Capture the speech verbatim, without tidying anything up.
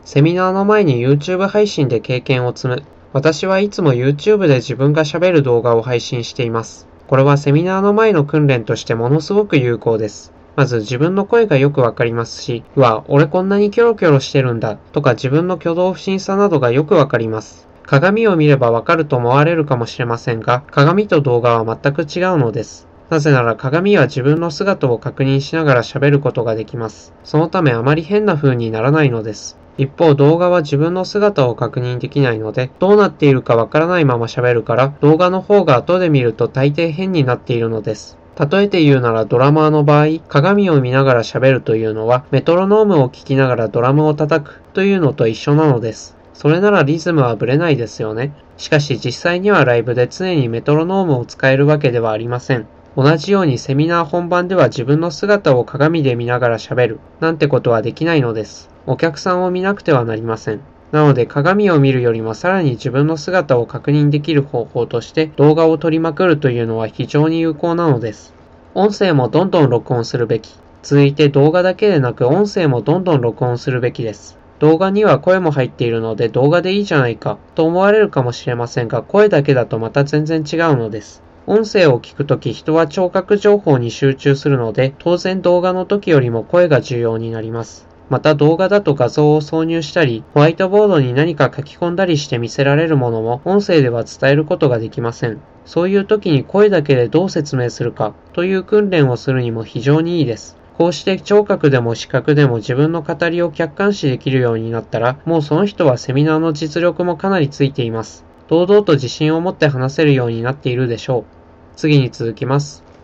セミナーの前に YouTube 配信で経験を積む。私はいつも YouTube で自分が喋る動画を配信しています。これはセミナーの前の訓練としてものすごく有効です。まず自分の声がよくわかりますし、うわ、俺こんなにキョロキョロしてるんだ、とか自分の挙動不審さなどがよくわかります。鏡を見ればわかると思われるかもしれませんが、鏡と動画は全く違うのです。なぜなら鏡は自分の姿を確認しながら喋ることができます。そのためあまり変な風にならないのです。一方動画は自分の姿を確認できないので、どうなっているかわからないまま喋るから、動画の方が後で見ると大抵変になっているのです。例えて言うならドラマーの場合、鏡を見ながら喋るというのは、メトロノームを聞きながらドラムを叩くというのと一緒なのです。それならリズムはブレないですよね。しかし実際にはライブで常にメトロノームを使えるわけではありません。同じようにセミナー本番では自分の姿を鏡で見ながら喋るなんてことはできないのです。お客さんを見なくてはなりません。なので鏡を見るよりもさらに自分の姿を確認できる方法として動画を撮りまくるというのは非常に有効なのです。音声もどんどん録音するべき。続いて動画だけでなく音声もどんどん録音するべきです。動画には声も入っているので動画でいいじゃないかと思われるかもしれませんが、声だけだとまた全然違うのです。音声を聞くとき人は聴覚情報に集中するので、当然動画の時よりも声が重要になります。また動画だと画像を挿入したり、ホワイトボードに何か書き込んだりして見せられるものも音声では伝えることができません。そういう時に声だけでどう説明するかという訓練をするにも非常にいいです。こうして聴覚でも視覚でも自分の語りを客観視できるようになったら、もうその人はセミナーの実力もかなりついています。堂々と自信を持って話せるようになっているでしょう。次に続きます。